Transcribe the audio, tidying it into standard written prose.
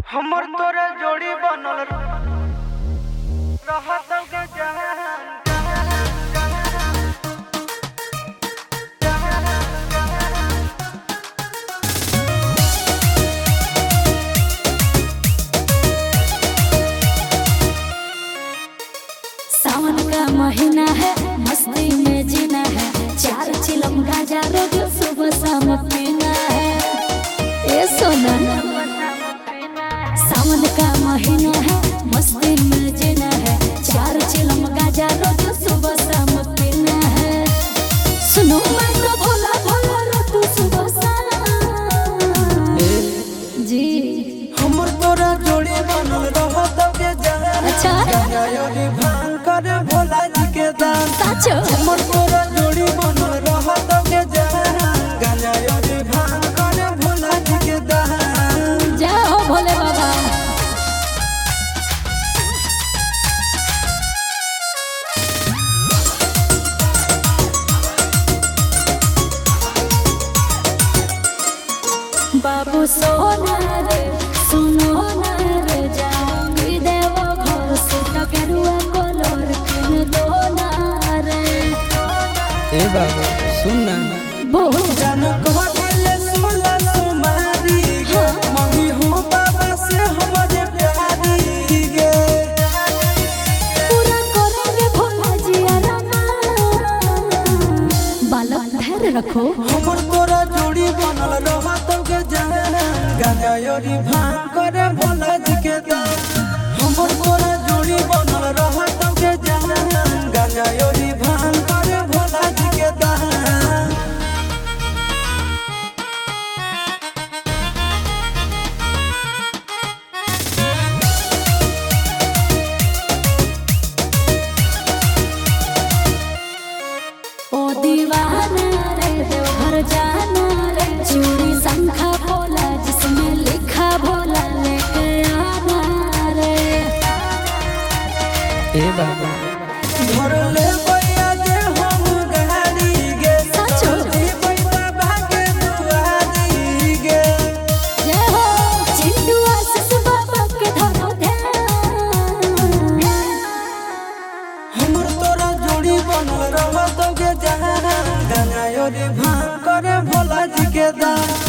हमर तोरे जोड़ी बनल रहत के जहान सावन का महीना है, मस्ती में जीना है, 4 चिलम गाजा रोज सुबह शाम पीना है। ये सोना सावन का महीना है, मस्ती में जीना है, 4 चिलम गाजा रोज सुबह शाम पीना है। सुनो मैं तो भोला भोला रोतू सुबह शाम जी। हमर तोरा जोड़ी बनल रहत के जहान अच्छा भोला जी के दान साचो हमर तोरा जोड़ी बनल रहत के जहान गाना योरी भान करे भोला जी के दान। जाओ भोले बाबा। बाबू सोना रे सुनो ना रे जाऊंगी देवो घर से टकरुआ कलर किन दो ना रे। ए बाबू सुन ना बोल जान कहले सोला सुमारी मम्मी हो बाबा से हमरे प्यारी गे पूरा करेंगे भोला जी आराम। बालक धैर्य रखो। हमर तोरा जोड़ी बनल रहत के जहान गाना योरी भान करे भोला जी के दान। हमर तोरा जोड़ी बनल रहत के जहान गाना योरी भान करे भोला जी के दान। ओ दीवाना रे देवघर जाना रे, चूड़ी शंखा भोला जिसमें लिखा भोला लेके आना रे। ए बाबा घर ले बैया जे हम गाड़ी गे साचो जी बाबा के दुआरी गे जय हो चिंटू आशीष बाबा के धरो ध्यान। हमर तोरा जोड़ी बनल रहत के जहान गाना योरी भान करे भोला जी के दान।